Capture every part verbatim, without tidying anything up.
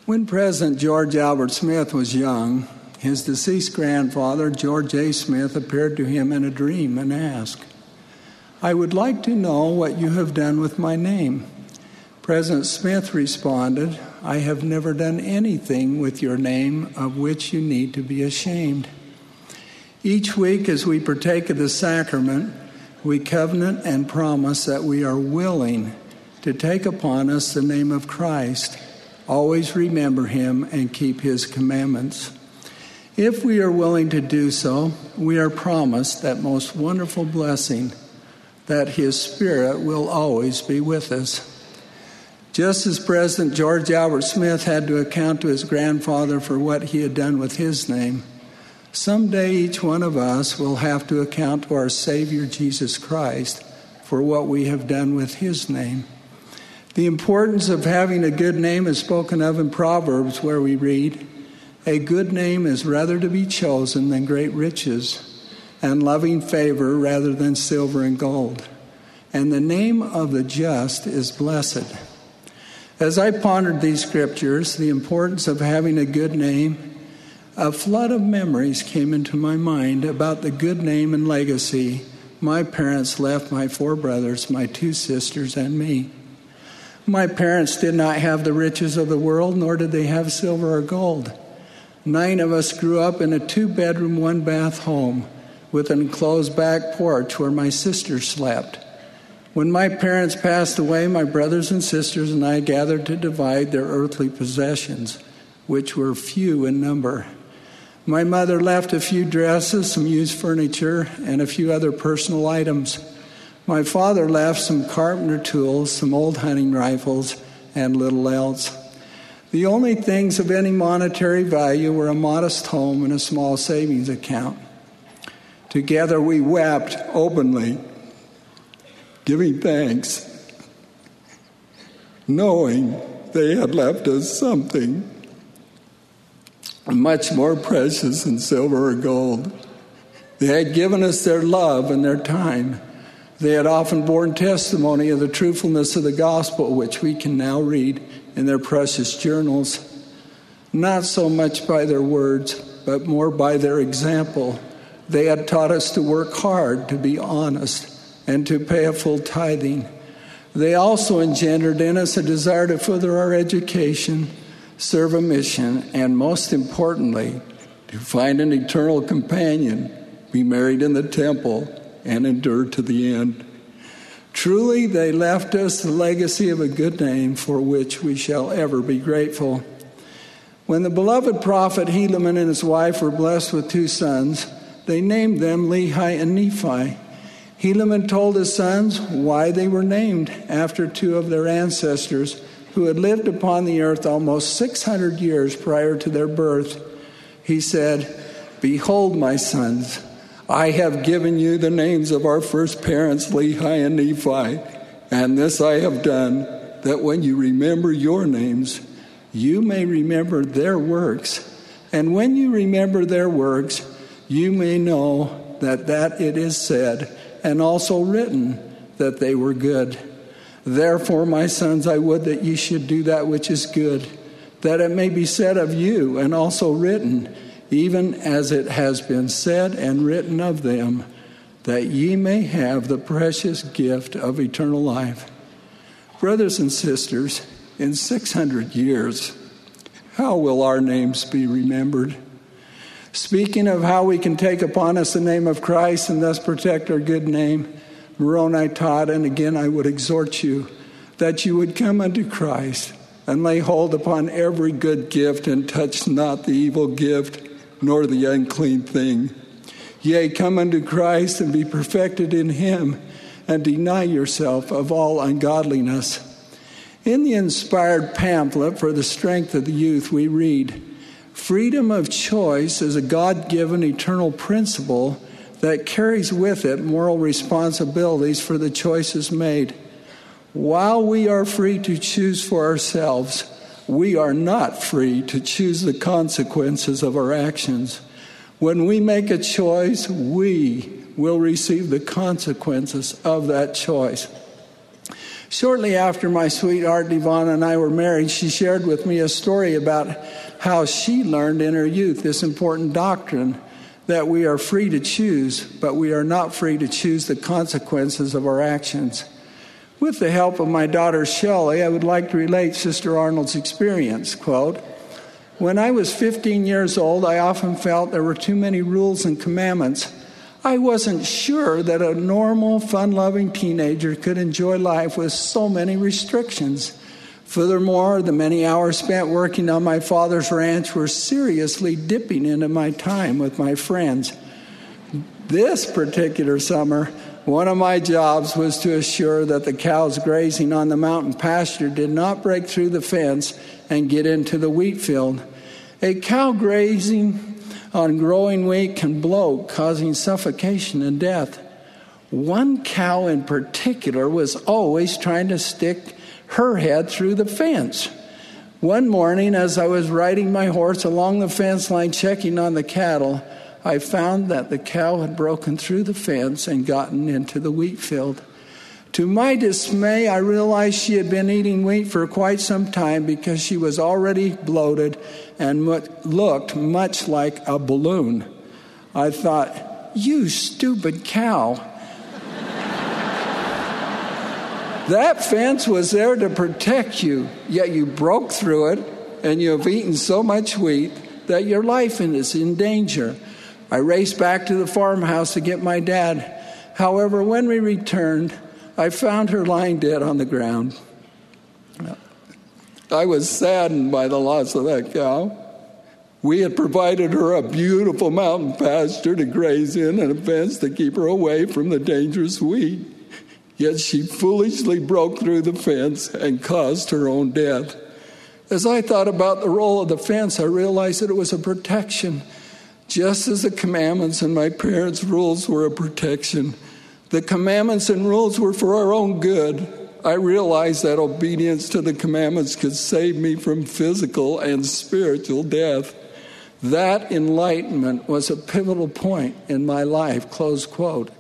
When President George Albert Smith was young, his deceased grandfather, George A. Smith, appeared to him in a dream and asked, "I would like to know what you have done with my name." President Smith responded, "I have never done anything with your name of which you need to be ashamed." Each week as we partake of the sacrament, we covenant and promise that we are willing to take upon us the name of Christ, always remember him, and keep his commandments. If we are willing to do so, we are promised that most wonderful blessing, that his Spirit will always be with us. Just as President George Albert Smith had to account to his grandfather for what he had done with his name, someday each one of us will have to account to our Savior Jesus Christ for what we have done with his name. The importance of having a good name is spoken of in Proverbs, where we read, "A good name is rather to be chosen than great riches, and loving favor rather than silver and gold. And the name of the just is blessed." As I pondered these scriptures, the importance of having a good name, a flood of memories came into my mind about the good name and legacy my parents left my four brothers, my two sisters, and me. My parents did not have the riches of the world, nor did they have silver or gold. Nine of us grew up in a two-bedroom, one-bath home with an enclosed back porch where my sisters slept. When my parents passed away, my brothers and sisters and I gathered to divide their earthly possessions, which were few in number. My mother left a few dresses, some used furniture, and a few other personal items. My father left some carpenter tools, some old hunting rifles, and little else. The only things of any monetary value were a modest home and a small savings account. Together we wept openly, giving thanks, knowing they had left us something much more precious than silver or gold. They had given us their love and their time. They had often borne testimony of the truthfulness of the gospel, which we can now read in their precious journals, not so much by their words, but more by their example. They had taught us to work hard, to be honest, and to pay a full tithing. They also engendered in us a desire to further our education, serve a mission, and most importantly, to find an eternal companion, be married in the temple, and endure to the end. Truly, they left us the legacy of a good name for which we shall ever be grateful. When the beloved prophet Helaman and his wife were blessed with two sons, they named them Lehi and Nephi. Helaman told his sons why they were named after two of their ancestors who had lived upon the earth almost six hundred years prior to their birth. He said, "Behold, my sons, I have given you the names of our first parents, Lehi and Nephi, and this I have done, that when you remember your names, you may remember their works. And when you remember their works, you may know that that it is said, and also written, that they were good. Therefore, my sons, I would that ye should do that which is good, that it may be said of you, and also written, even as it has been said and written of them, that ye may have the precious gift of eternal life." Brothers and sisters, in six hundred years, how will our names be remembered? Speaking of how we can take upon us the name of Christ and thus protect our good name, Moroni taught, and again I would exhort you, that you would come unto Christ and lay hold upon every good gift and touch not the evil gift, nor the unclean thing. Yea, come unto Christ and be perfected in him, and deny yourself of all ungodliness. In the inspired pamphlet for the strength of the youth, we read, "Freedom of choice is a God-given eternal principle that carries with it moral responsibilities for the choices made. While we are free to choose for ourselves, we are not free to choose the consequences of our actions. When we make a choice, we will receive the consequences of that choice. Shortly after my sweetheart Devon and I were married, she shared with me a story about how she learned in her youth this important doctrine that we are free to choose, but we are not free to choose the consequences of our actions. With the help of my daughter Shelley, I would like to relate Sister Arnold's experience. Quote, "When I was fifteen years old, I often felt there were too many rules and commandments. I wasn't sure that a normal, fun-loving teenager could enjoy life with so many restrictions. Furthermore, the many hours spent working on my father's ranch were seriously dipping into my time with my friends. This particular summer, one of my jobs was to assure that the cows grazing on the mountain pasture did not break through the fence and get into the wheat field. A cow grazing on growing wheat can bloat, causing suffocation and death. One cow in particular was always trying to stick her head through the fence. One morning, as I was riding my horse along the fence line checking on the cattle, I found that the cow had broken through the fence and gotten into the wheat field. To my dismay, I realized she had been eating wheat for quite some time because she was already bloated and looked much like a balloon. I thought, "You stupid cow." That fence was there to protect you, yet you broke through it, and you have eaten so much wheat that your life is in danger. I raced back to the farmhouse to get my dad. However, when we returned, I found her lying dead on the ground. I was saddened by the loss of that cow. We had provided her a beautiful mountain pasture to graze in and a fence to keep her away from the dangerous wheat. Yet she foolishly broke through the fence and caused her own death. As I thought about the role of the fence, I realized that it was a protection. Just as the commandments and my parents' rules were a protection, the commandments and rules were for our own good. I realized that obedience to the commandments could save me from physical and spiritual death. That enlightenment was a pivotal point in my life, close quote.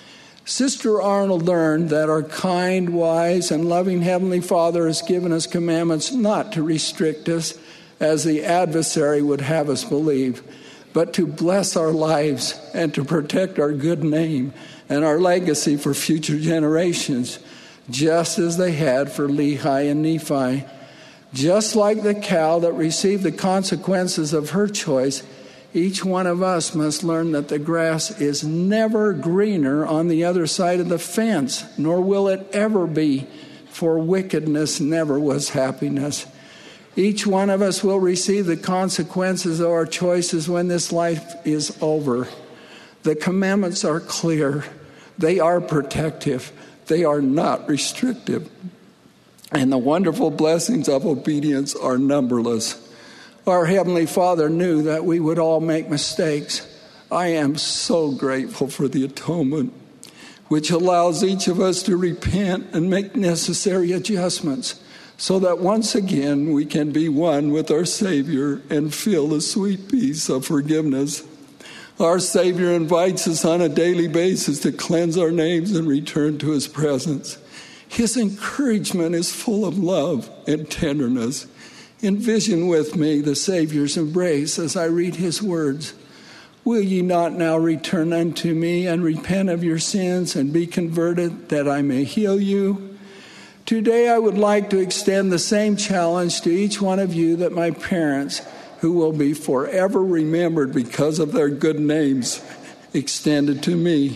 Sister Arnold learned that our kind, wise, and loving Heavenly Father has given us commandments not to restrict us, as the adversary would have us believe, but to bless our lives and to protect our good name and our legacy for future generations, just as they had for Lehi and Nephi. Just like the cow that received the consequences of her choice, each one of us must learn that the grass is never greener on the other side of the fence, nor will it ever be, for wickedness never was happiness. Each one of us will receive the consequences of our choices when this life is over. The commandments are clear. They are protective. They are not restrictive. And the wonderful blessings of obedience are numberless. Our Heavenly Father knew that we would all make mistakes. I am so grateful for the atonement, which allows each of us to repent and make necessary adjustments so that once again we can be one with our Savior and feel the sweet peace of forgiveness. Our Savior invites us on a daily basis to cleanse our names and return to His presence. His encouragement is full of love and tenderness. Envision with me the Savior's embrace as I read His words. Will ye not now return unto me and repent of your sins and be converted that I may heal you? Today I would like to extend the same challenge to each one of you that my parents, who will be forever remembered because of their good names, extended to me.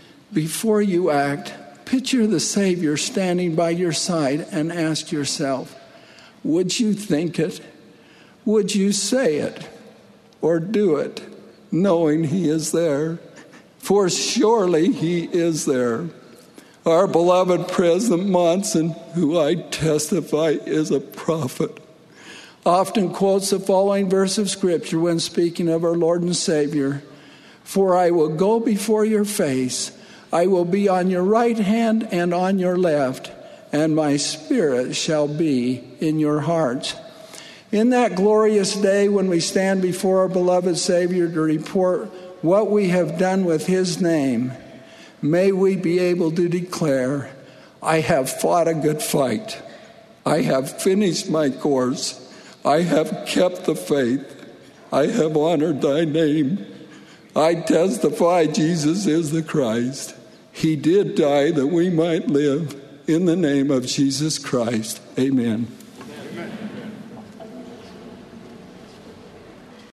Before you act, picture the Savior standing by your side and ask yourself, would you think it? Would you say it? Or do it, knowing He is there? For surely He is there. Our beloved President Monson, who I testify is a prophet, often quotes the following verse of Scripture when speaking of our Lord and Savior. For I will go before your face, I will be on your right hand and on your left, and my spirit shall be in your hearts. In that glorious day when we stand before our beloved Savior to report what we have done with His name, may we be able to declare, I have fought a good fight. I have finished my course. I have kept the faith. I have honored thy name. I testify Jesus is the Christ. He did die that we might live. In the name of Jesus Christ, amen.